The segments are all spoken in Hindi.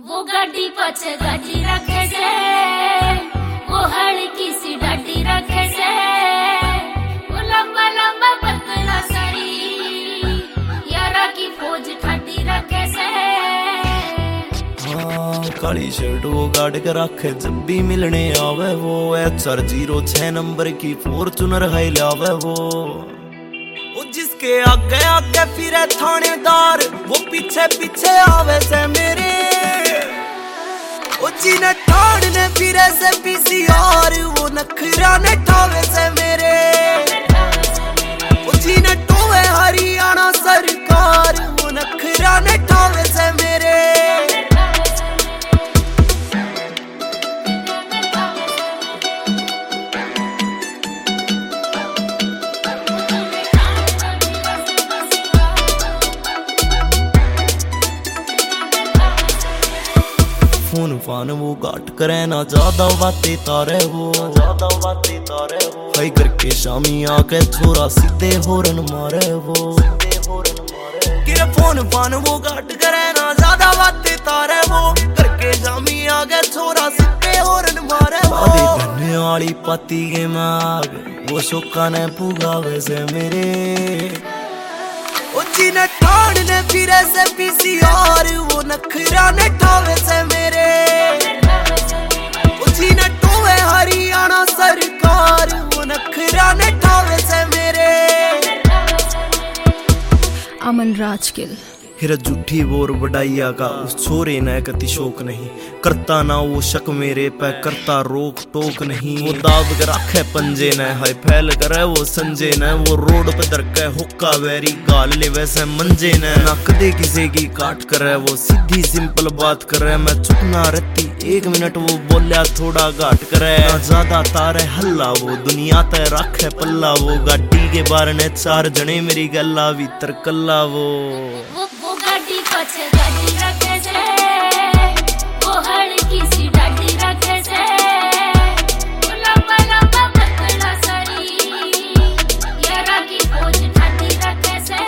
वो गाड़ी पछे गाड़ी रखे से, वो हल्की सी डाटी रखे से, वो लंबा लंबा पतला सरी यारा की फौज ठाटी रखे से। काली शर्ट वो गाड़ के रखे जब भी मिलने आवे वो, HR06 नंबर की फॉर्च्यूनर है लावे वो जिसके आगे आगे फिरे थानेदार, वो पीछे पीछे आवे से मेरे। वो जीने ठाड़ने फिरे से PCR, वो नखरा ने ठावे से मेरे। वो जीने टोवे हरियाणा सरकार, वो नखरा ने ठावे से मेरे। फोन फान वो गाट करे ना ज्यादा बातें तारे वो, ज्यादा बातें तारे वो। हाई करके शामी आके छोरा सीधे होरन मारे वो, सीधे होरन मारे। किरे फोन फान वो गाट करे ना ज्यादा बातें तारे वो, करके शामी आके छोरा सीधे होरन मारे वो। आदि धन्य वाली पाती के माग, वो शोका ने पुगावे से मेरे। जीने ठाड़ने फिरे से PCR, वो नखरा ने ठावे से मेरे। जीने टोवे हरियाणा सरकार, वो नखरा ने ठावे से मेरे। अमन राजकिल हिर झूठी बोर बढ़ाइया का उस छोरे न कति शौक नहीं, करता ना वो शक मेरे पे, करता रोक टोक नहीं। वो दाब कर रखे पंजे न, हाय फैल करे वो संजे न। वो रोड पे दरके हुक्का वेरी गाल ले वैसे मंजे न। ना कदे किसी की काट करे वो सीधी सिंपल बात करे। मैं चुप ना रहती 1 मिनट, वो बोलिया थोड़ा घाट करे। ना ज्यादा तारे हल्ला वो दुनिया ते रखे पल्ला। वो गाड़ी के बारे ने 4 जने मेरी गल्ला भीतर कल्ला वो गाड़ी पछे गाड़ी रखे से, वो हल्की सी डाटी रखे से, वो लंबा लंबा पतला सरी यारा की फौज ठाटी रखे से।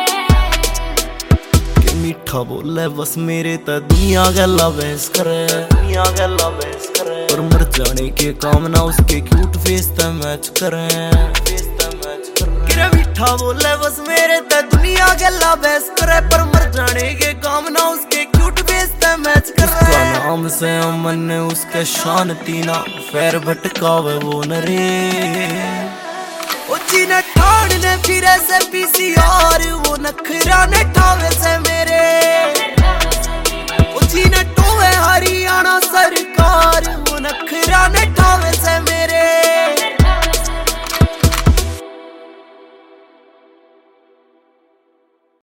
के मीठा बोले बस मेरे त दुनिया गल्ला बहस करे, दुनिया गल्ला बहस करे। पर मर जाने के काम ना उसके क्यूट फेस त मैच करे, फेस त मैच करे। किरे मीठा बोले बस मेरे त दुनिया गल्ला बहस करे, पर मर जाने के काम ना उसके क्यूट फेस त मैच करे। उसका नाम से अमन ने उसके शांति ना पैर भटकावे वो नरे। वो जीने ठाड़ने फिरे से PCR, वो नखरा ने ठावे से मेरे।